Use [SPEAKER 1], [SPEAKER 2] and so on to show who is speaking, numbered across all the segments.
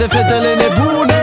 [SPEAKER 1] toate fetele nebune.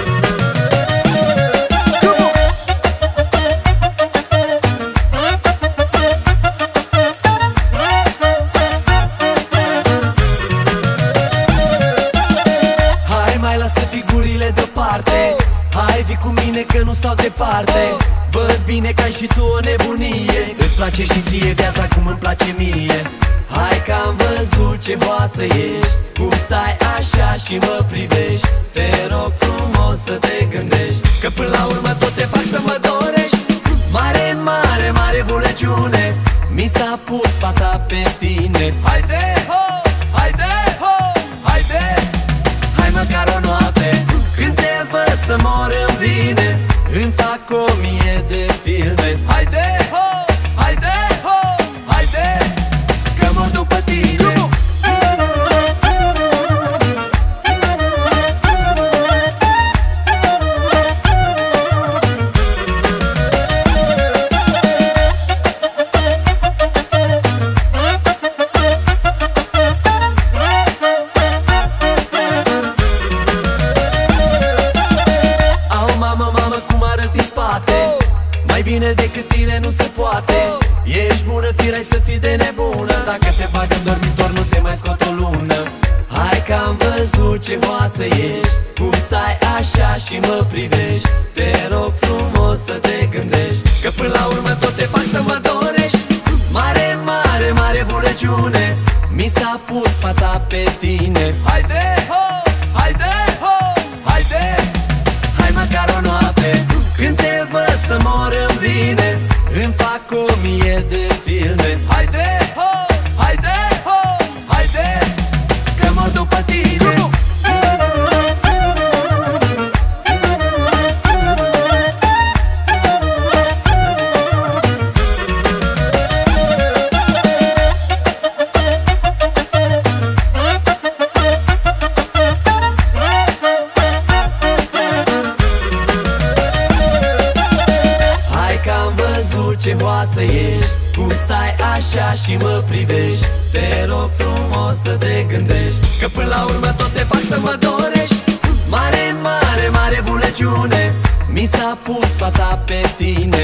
[SPEAKER 1] Hai mai lasă figurile deoparte, hai vii cu mine că nu stau departe. Văd bine că ai și tu o nebunie, îți place și ție viața cum îmi place mie. Hai că am văzut ce hoață ești, cum stai așa și mă privești. Te rog frumos să te gândești, că până la urmă tot te fac să mă dorești. Mare, mare, mare bunăciune, mi s-a pus pata pe tine. Haide, ho, haide, ho, haide, hai măcar o noapte, când te văd să mor în vine, îmi fac 1000 de filme. Haide, ho, haide, ho, haide, că mor după tine. Mai bine decât tine nu se poate, ești bună, firai să fii de nebună. Dacă te bag în dormitor nu te mai scot o lună. Hai că am văzut ce hoață ești, cum stai așa și mă privești. Te rog frumos să te gândești, că până la urmă tot te fac să mă dorești. Mare, mare, mare bunăciune, mi s-a pus pata pe tine. Haide, ho, haide, ho, haide, hai măcar o noapte, când te văd să mor în vine, îmi fac 1000 de filme. Haide, ho, haide, ho, haide, că mor după tine. Ce hoață ești, cum stai așa și mă privești. Te rog frumos să te gândești, că până la urmă tot te fac să mă dorești. Mare, mare, mare bunăciune, mi s-a pus pata pe tine.